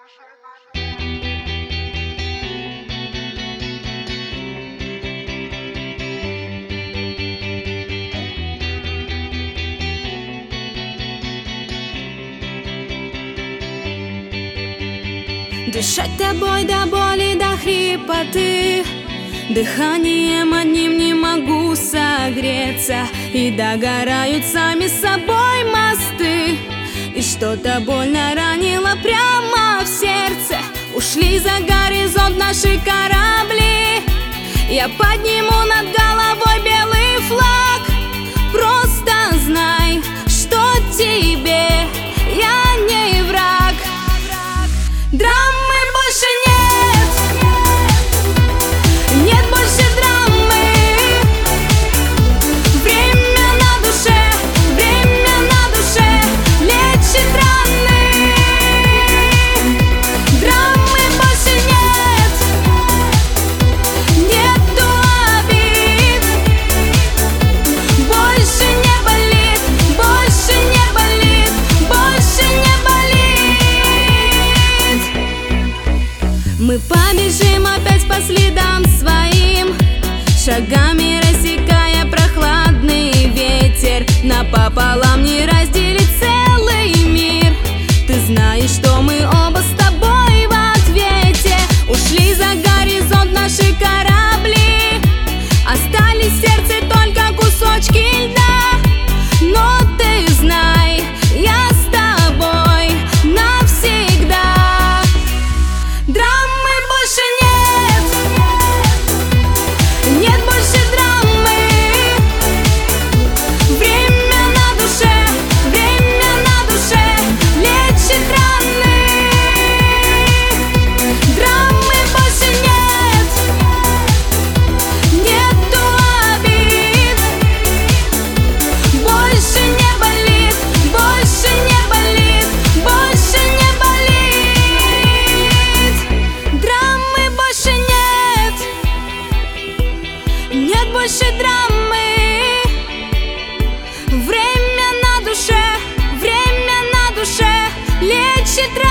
Дышать тобой до боли, до хрипоты, дыханием одним не могу согреться, и догорают сами собой мосты. И что-то больно ранило прямо в сердце. Ушли за горизонт наши корабли. Я подниму над головой белый флаг. Просто знай, что тебе я не враг. Драмы больше нет, нет больше драмы. Время на душе лечит раны. Драмы больше нет, нету обид. Больше не болит, больше не болит, больше не болит. Мы побежим опять по следам своим, шагами рассекая прохладный ветер. Напополам не разделить целый мир. Ты знаешь, что мы оба с тобой в ответе. Ушли за горизонт наши корабли. Остались в сердце только кусочки льда. Но ты знай, я с тобой навсегда. Драмы больше нет, нет больше драмы. Время на душе лечит раны. Драмы больше нет, нету обид. Больше не болит, больше не болит, больше не болит. Драмы больше нет, нет больше драмы. Время на душе лечит раны.